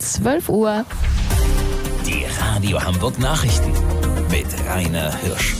12 Uhr. Die Radio Hamburg Nachrichten mit Rainer Hirsch.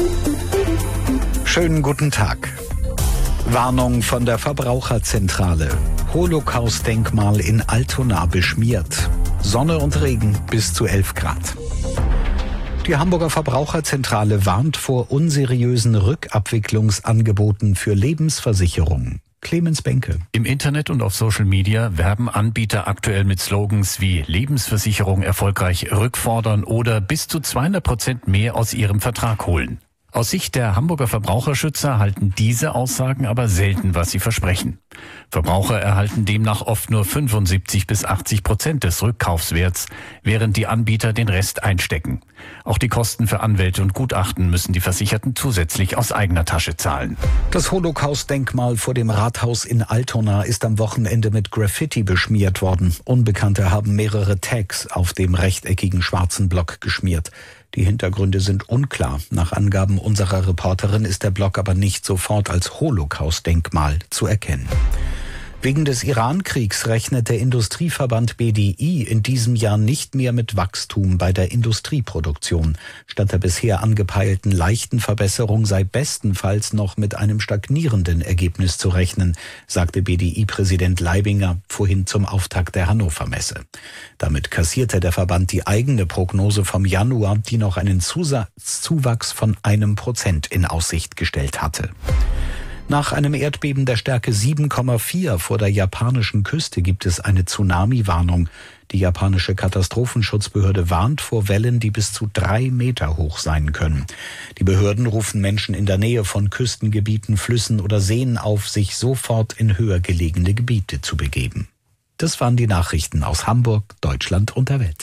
Schönen guten Tag. Warnung von der Verbraucherzentrale. Holocaust-Denkmal in Altona beschmiert. Sonne und Regen bis zu 11 Grad. Die Hamburger Verbraucherzentrale warnt vor unseriösen Rückabwicklungsangeboten für Lebensversicherungen. Clemens Benke. Im Internet und auf Social Media werben Anbieter aktuell mit Slogans wie Lebensversicherung erfolgreich rückfordern oder bis zu 200% mehr aus ihrem Vertrag holen. Aus Sicht der Hamburger Verbraucherschützer halten diese Aussagen aber selten, was sie versprechen. Verbraucher erhalten demnach oft nur 75-80% des Rückkaufswerts, während die Anbieter den Rest einstecken. Auch die Kosten für Anwälte und Gutachten müssen die Versicherten zusätzlich aus eigener Tasche zahlen. Das Holocaust-Denkmal vor dem Rathaus in Altona ist am Wochenende mit Graffiti beschmiert worden. Unbekannte haben mehrere Tags auf dem rechteckigen schwarzen Block geschmiert. Die Hintergründe sind unklar. Nach Angaben unserer Reporterin ist der Block aber nicht sofort als Holocaust-Denkmal zu erkennen. Wegen des Iran-Kriegs rechnet der Industrieverband BDI in diesem Jahr nicht mehr mit Wachstum bei der Industrieproduktion. Statt der bisher angepeilten leichten Verbesserung sei bestenfalls noch mit einem stagnierenden Ergebnis zu rechnen, sagte BDI-Präsident Leibinger vorhin zum Auftakt der Hannover-Messe. Damit kassierte der Verband die eigene Prognose vom Januar, die noch einen Zuwachs von 1% in Aussicht gestellt hatte. Nach einem Erdbeben der Stärke 7,4 vor der japanischen Küste gibt es eine Tsunami-Warnung. Die japanische Katastrophenschutzbehörde warnt vor Wellen, die bis zu 3 Meter hoch sein können. Die Behörden rufen Menschen in der Nähe von Küstengebieten, Flüssen oder Seen auf, sich sofort in höher gelegene Gebiete zu begeben. Das waren die Nachrichten aus Hamburg, Deutschland und der Welt.